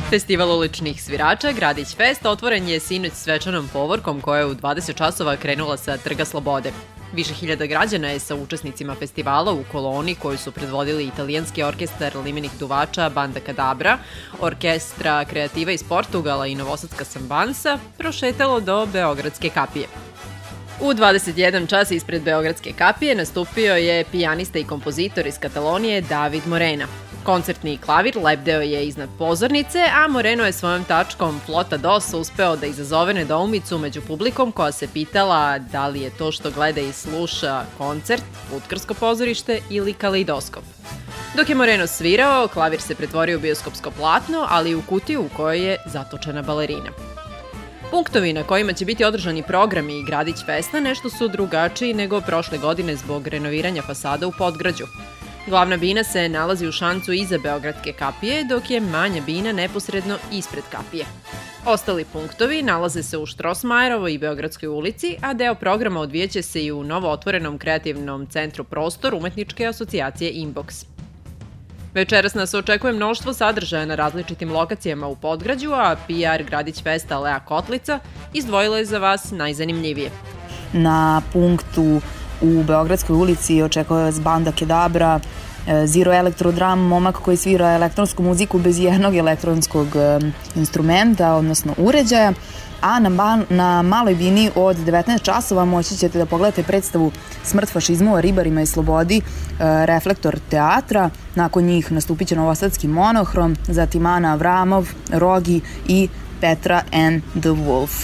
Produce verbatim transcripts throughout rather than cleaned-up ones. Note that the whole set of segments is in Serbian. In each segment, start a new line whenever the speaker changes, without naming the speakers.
Festival uličnih svirača Gradić Fest otvoren je sinoć svečanom povorkom koja je u dvadeset časova krenula sa Trga Slobode. Više hiljada građana je sa učesnicima festivala u koloni koju su predvodili italijanski orkestar limenih duvača Banda Kadabra, orkestra kreativa iz Portugala i novosadska sambansa prošetalo do Beogradske kapije. U dvadeset jedan čas ispred Beogradske kapije nastupio je pijanista i kompozitor iz Katalonije David Morena. Koncertni klavir lebdeo je iznad pozornice, a Moreno je svojom tačkom Flota Dos uspeo da izazove nedoumicu među publikom koja se pitala da li je to što gleda i sluša koncert, lutkarsko pozorište ili kaleidoskop. Dok je Moreno svirao, klavir se pretvorio u bioskopsko platno, ali i u kutiju u kojoj je zatočena balerina. Punktovi na kojima će biti održani programi Gradić Festa nešto su drugačiji nego prošle godine zbog renoviranja fasada u Podgrađu. Glavna bina se nalazi u šancu iza Beogradske kapije, dok je manja bina neposredno ispred kapije. Ostali punktovi nalaze se u Štrosmajerovoj i Beogradskoj ulici, a deo programa odvijaće se i u novo otvorenom kreativnom centru Prostor Umetničke asocijacije Inbox. Večeras nas očekuje mnoštvo sadržaja na različitim lokacijama u Podgrađu, a P R Gradić Festa Lea Kotlica izdvojila je za vas najzanimljivije.
Na punktu u Beogradskoj ulici očekuje vas Banda Kadabra, Zero Elektrodram, momak koji svira elektronsku muziku bez jednog elektronskog instrumenta, odnosno uređaja, a na, ban, na maloj bini od devetnaest časova moći ćete da pogledate predstavu Smrt fašizmu o ribarima i slobodi, Reflektor teatra, nakon njih nastupit će novosadski Monohrom, zatim Ana Avramov, Rogi i Petra and the Wolf.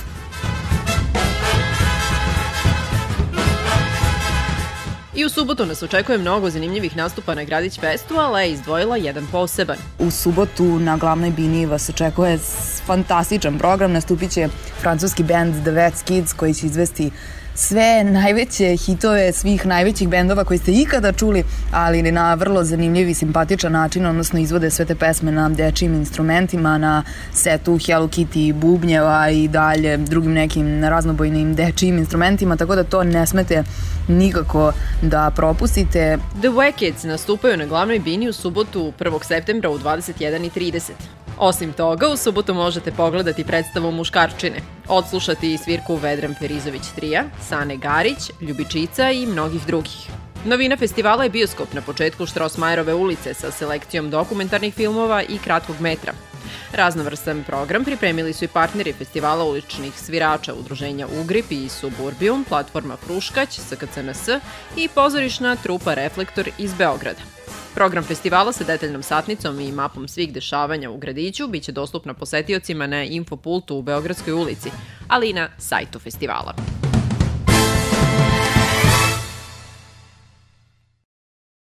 I u subotu nas očekuje mnogo zanimljivih nastupa na Gradić Festu, ali je izdvojila jedan poseban.
U subotu na glavnoj bini vas očekuje fantastičan program. Nastupit će francuski band The Vets Kids koji će izvesti sve najveće hitove svih najvećih bendova koji ste ikada čuli, ali na vrlo zanimljiv i simpatičan način, odnosno izvode sve te pesme na dečijim instrumentima, na setu Hello Kitty bubnjeva i dalje drugim nekim raznobojnim dečijim instrumentima, tako da to ne smete nikako da propustite.
The Wackets nastupaju na glavnoj bini u subotu prvog septembra u dvadeset jedan i trideset. Osim toga, u subotu možete pogledati predstavu Muškarčine, odslušati svirku Vedran Ferizović trija, Sane Garić, Ljubičica i mnogih drugih. Novina festivala je bioskop na početku Štrosmajerove ulice sa selekcijom dokumentarnih filmova i kratkog metra. Raznovrstan program pripremili su i partneri festivala uličnih svirača udruženja Ugrip i Suburbijum, platforma Fruškać, S K C N S i pozorišna trupa Reflektor iz Beograda. Program festivala sa detaljnom satnicom i mapom svih dešavanja u gradiću biće dostupna posetiocima na Infopultu u Beogradskoj ulici, ali i na sajtu festivala.